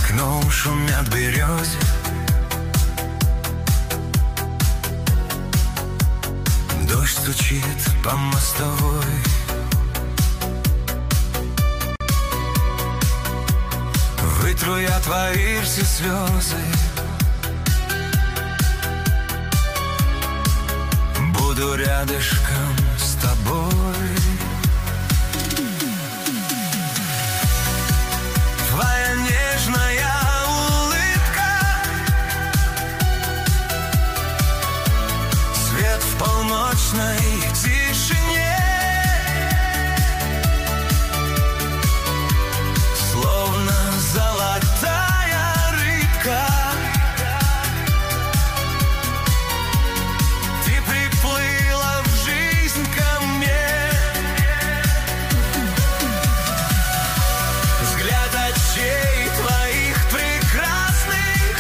окном шумят березы. Дождь стучит по мостовой. Вытру я твои все слезы. Буду рядышком с тобой. Твоя нежная улыбка, свет в полночной тишине, словно золотая рыбка. Ты приплыла в жизнь ко мне. Взгляд очей твоих прекрасных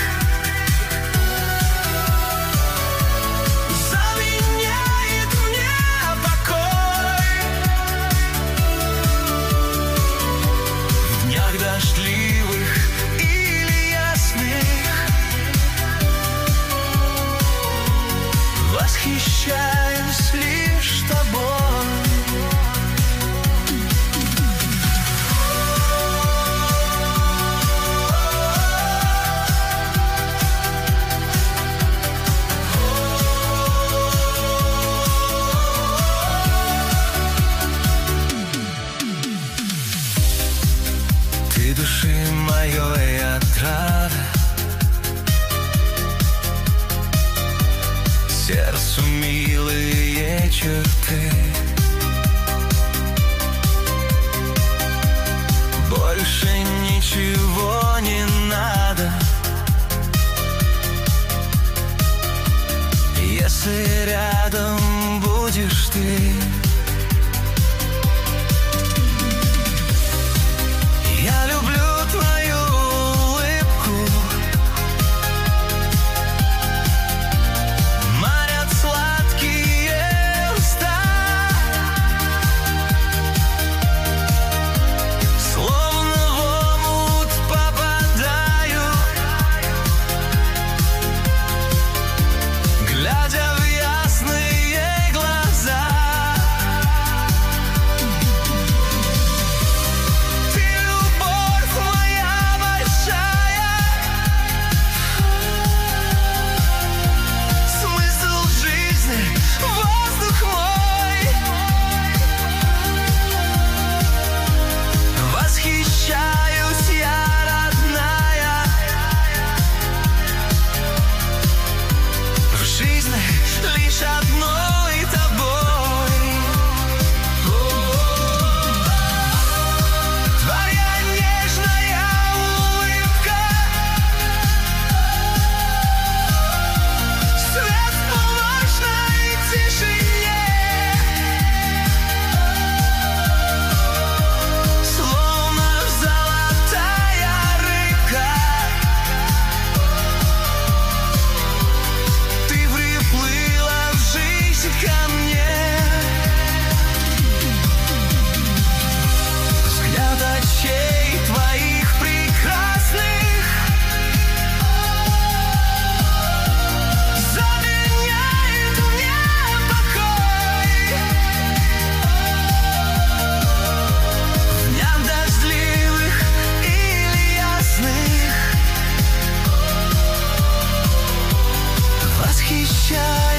заменяет мне покой. В днях дождливых или ясных восхищаюсь лишь тобой. Ты души моей отрада, сердцу милые черты. Больше ничего не надо, если рядом будешь ты. Я люблю твою улыбку, манят сладкие уста, словно в омут попадаю, глядя в ясные глаза. Ты любовь моя большая, смысл жизни, воздух мой. Восхищаюсь я, родная, в жизни лишь одной тобой. Твоя нежная улыбка, свет в полночной тишине, словно золотая рыбка. Ты приплыла в жизнь ко мне. Взгляд очей твоих прекрасных заменяет мне покой. В днях дождливых или ясных восхищаюсь